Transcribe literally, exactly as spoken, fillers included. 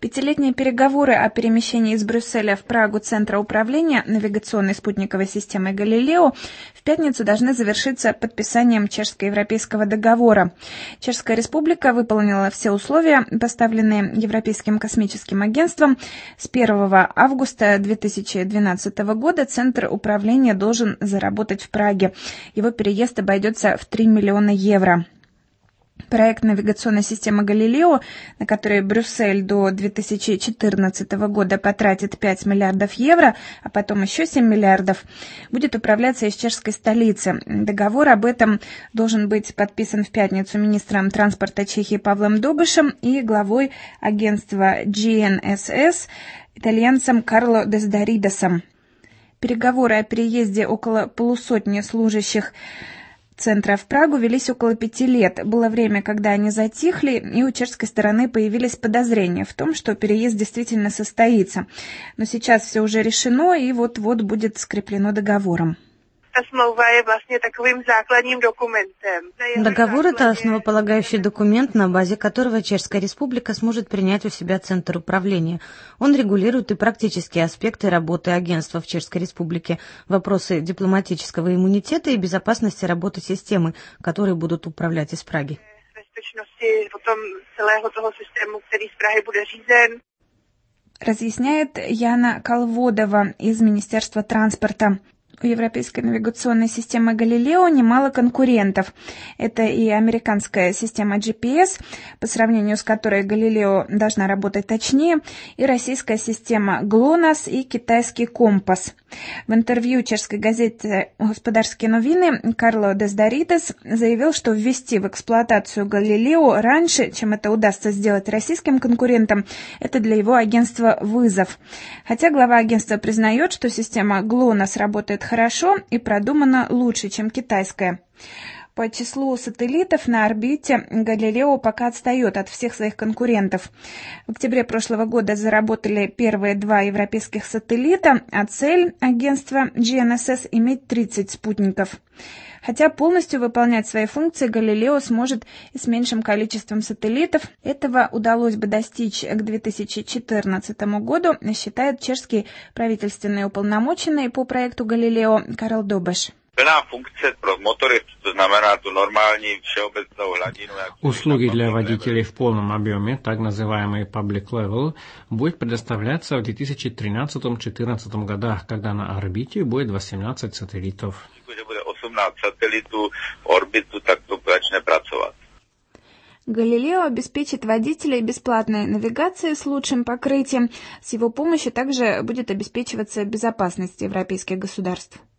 Пятилетние переговоры о перемещении из Брюсселя в Прагу Центра управления навигационной спутниковой системой «Галилео» в пятницу должны завершиться подписанием Чешско-Европейского договора. Чешская республика выполнила все условия, поставленные Европейским космическим агентством. С первого августа две тысячи двенадцатого года Центр управления должен заработать в Праге. Его переезд обойдется в три миллиона евро. Проект навигационной системы «Галилео», на который Брюссель до две тысячи четырнадцатого года потратит пять миллиардов евро, а потом еще семь миллиардов, будет управляться из чешской столицы. Договор об этом должен быть подписан в пятницу министром транспорта Чехии Павлом Добышем и главой агентства джи эн эс эс итальянцем Карло Дездаридесом. Переговоры о переезде около полусотни служащих Центра в Прагу велись около пяти лет. Было время, когда они затихли, и у чешской стороны появились подозрения в том, что переезд действительно состоится. Но сейчас все уже решено, и вот-вот будет скреплено договором. Договор – это основополагающий документ, на базе которого Чешская Республика сможет принять у себя Центр управления. Он регулирует и практические аспекты работы агентства в Чешской Республике, вопросы дипломатического иммунитета и безопасности работы системы, которые будут управлять из Праги. Разъясняет Яна Калводова из Министерства транспорта. У европейской навигационной системы «Галилео» немало конкурентов. Это и американская система джи пи эс, по сравнению с которой «Галилео» должна работать точнее, и российская система «ГЛОНАСС» и китайский «Компас». В интервью чешской газете «Господарские новины» Карло Дездаридес заявил, что ввести в эксплуатацию «Галилео» раньше, чем это удастся сделать российским конкурентам, это для его агентства вызов. Хотя глава агентства признает, что система «ГЛОНАСС» работает хорошо и продумана лучше, чем китайская. По числу сателлитов на орбите «Галилео» пока отстает от всех своих конкурентов. В октябре прошлого года заработали первые два европейских сателлита, а цель агентства джи эн эс эс – иметь тридцать спутников. Хотя полностью выполнять свои функции «Галилео» сможет и с меньшим количеством сателлитов. Этого удалось бы достичь к две тысячи четырнадцатому году, считает чешский правительственный уполномоченный по проекту «Галилео» Карл Добыш. Услуги для водителей в полном объеме, так называемый public level, будет предоставляться в две тысячи тринадцатом — две тысячи четырнадцатом годах, когда на орбите будет восемнадцать сателлитов. «Галилео» обеспечит водителей бесплатной навигацией с лучшим покрытием. С его помощью также будет обеспечиваться безопасность европейских государств.